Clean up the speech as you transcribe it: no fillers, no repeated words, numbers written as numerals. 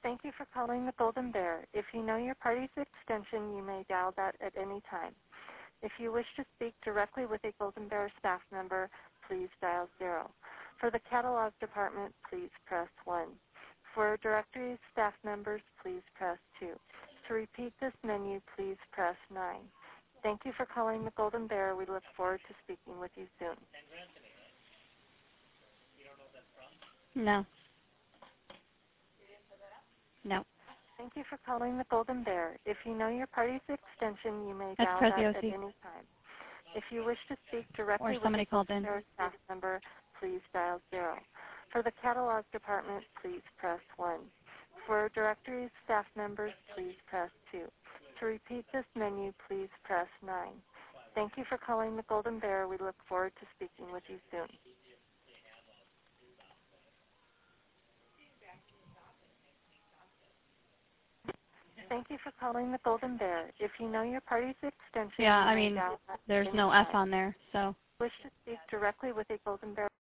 Thank you for calling the Golden Bear. If you know your party's extension, you may dial that at any time. If you wish to speak directly with a Golden Bear staff member, please dial 0. For the catalog department, please press 1. For directory staff members, please press 2. To repeat this menu, please press 9. Thank you for calling the Golden Bear. We look forward to speaking with you soon. No. No. Thank you for calling the Golden Bear. If you know your party's extension, you may That's dial Prezi that OC. at any time. If you wish to speak directly with somebody a called Golden in. Bear staff member, please dial 0. For the catalog department, please press 1. For directory staff members, please press 2. To repeat this menu, please press 9. Thank you for calling the Golden Bear. We look forward to speaking with you soon. Thank you for calling the Golden Bear. If you know your party's extension, Yeah, you I may mean, dial that there's at any no F time. on there, so. Wish to speak directly with a Golden Bear